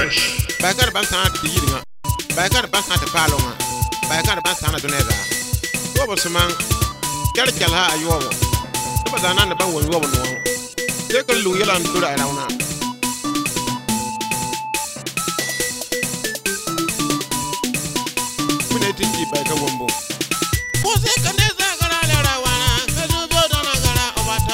Bakar ban sana ti yinga. Bakar ban sana ta palonga. Bakar ban sana doneza. Ko bo suman kelkel ha ayobo. Ba dana na ban won yobo no. Sai kan lu yalan dura rauna. Mune tinki bakar wombo. Ko sai kan ne za gara da rawana. Ka zo bo dana gara obata.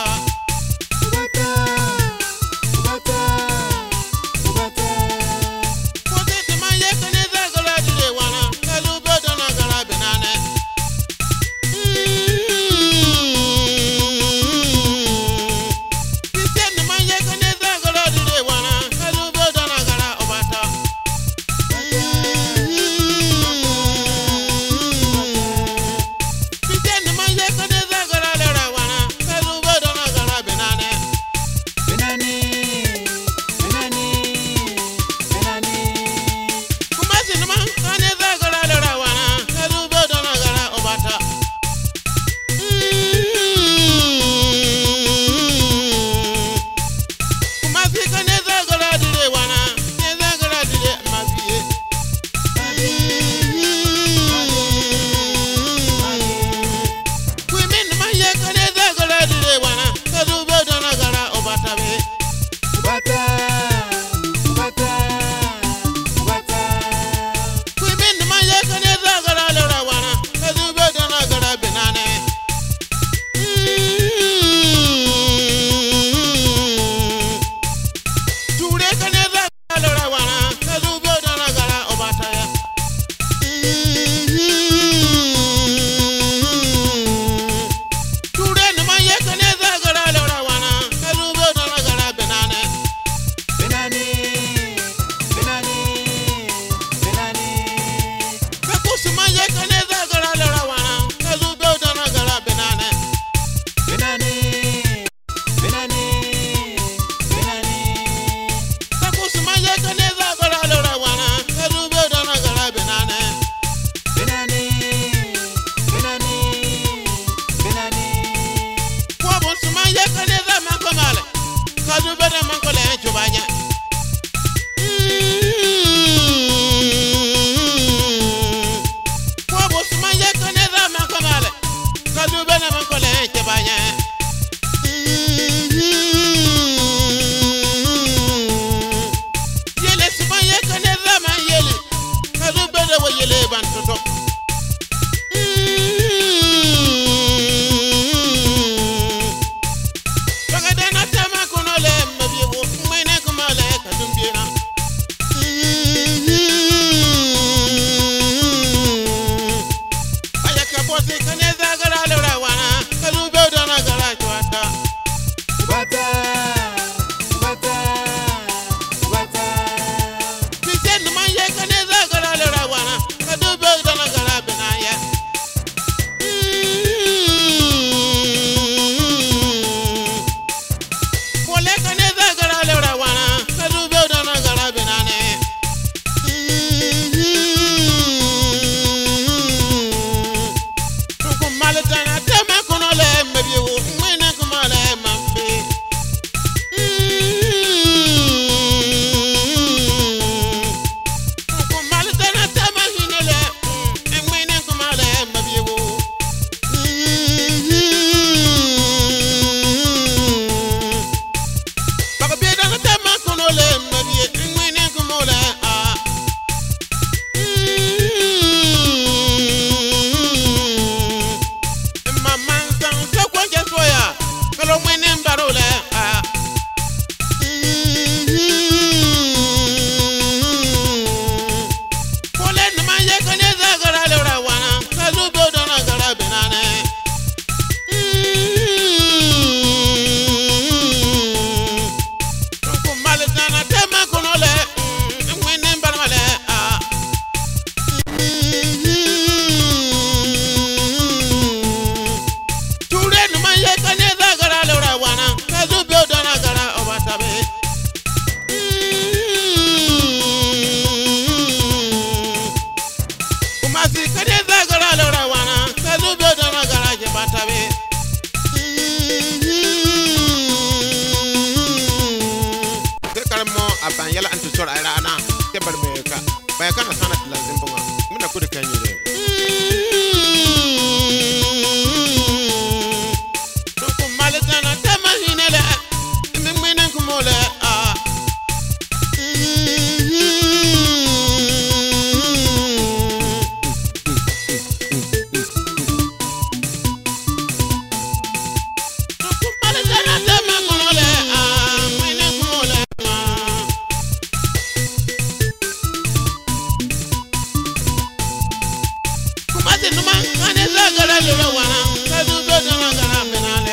Pisi numa kane zagara lura wana kadu bedo na gara benane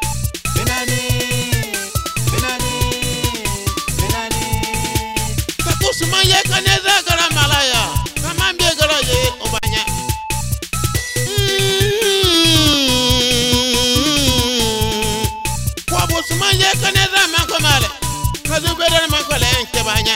Kakusuma ye kane zagara malaya kamambie gara ye obanya Kwabusuma ye kane zama komale kadu bedo na makole nkebanya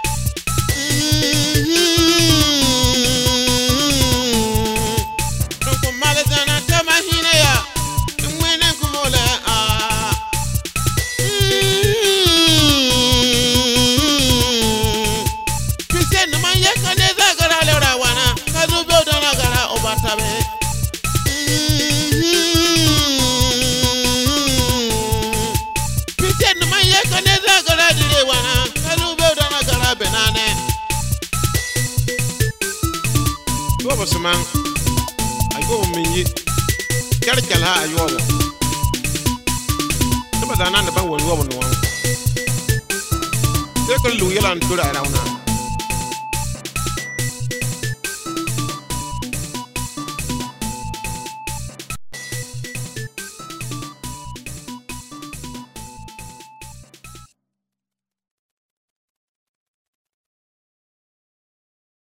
Simang ayo minyi kal ha ayo ba dana na ban woni wo no se ko lu yelan tura rauna